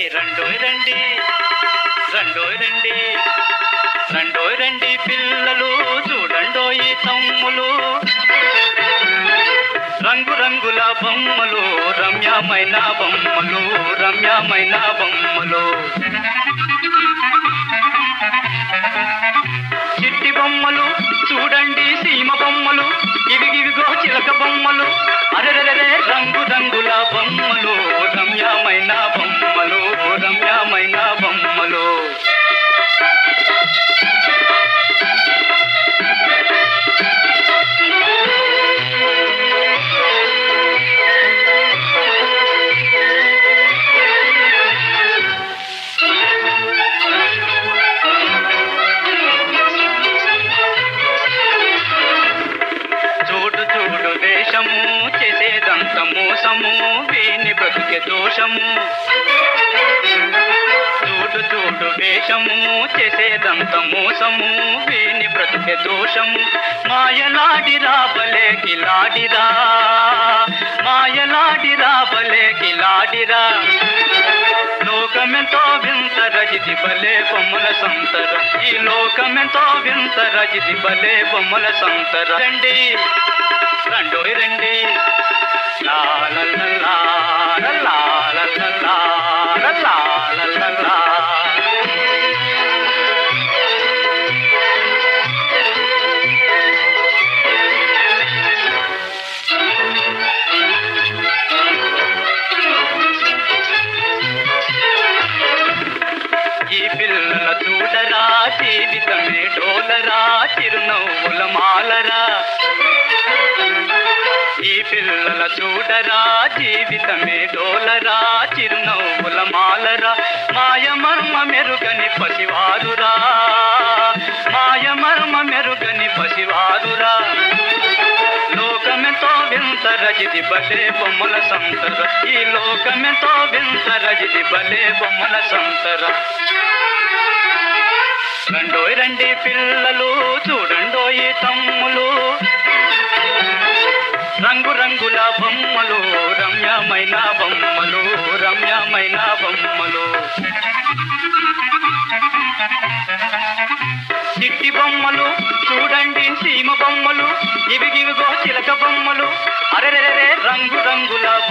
రండోయ్ రండి రండోయ్ రండి రండోయ్ రండి పిల్లలు చూడండోయి తమ్ములు రంగు రంగుల బొమ్మలు రమ్యమైన బొమ్మలు రమ్యమైన బొమ్మలు చిట్టి బొమ్మలు చూడండి సీమ బొమ్మలు ఇవిగివిగో చిలక బొమ్మలు అరెరెరే రంగు రంగుల బొమ్మలు రమ్యమైన బొమ్మలు రమ్యమైన బొమ్మలు చేసేదంత మోసము వీని బ్రతుకే దోషము చూడు చూడు వేషము చేసేదంత మోసము వీని బ్రతుకే దోషము మాయలాడిరా బలే కిలాడిరా మాయలాడిరా బలే కిలాడిరా లోకమెంతో వింత రజిది బలే బొమ్మల సంతర ఈ లోకమెంతో వింత రజిది బలే బొమ్మల సంతర రండి రండోయ్ రండి లా లా లా లా లా లా లా లా లా లా ఈ పిల్లల చూడరా జీవితమే డోలరా చిరునవ్వుల మాలరా ఈ పిల్లల చూడరా జీవితమే డోలరా చిరునవ్వుల మాలరా మాయమర్మ మెరుగని పసివారురా మాయమర్మ మెరుగని పసివారురా లోకమెంతో వింత రజిది బలే బొమ్మల సంతర ఈ లోకమెంతో వింత రజిది బలే బొమ్మల సంతర రండోయ్ రండి పిల్లలు చూడండోయి తమ్ములు రంగు రంగుల బొమ్మలు రమ్యమైన బొమ్మలు రమ్యమైన బొమ్మలు చిట్టి బొమ్మలు చూడండి సీమ బొమ్మలు ఇవిగివిగో చిలక బొమ్మలు అరెరెరే రంగు రంగుల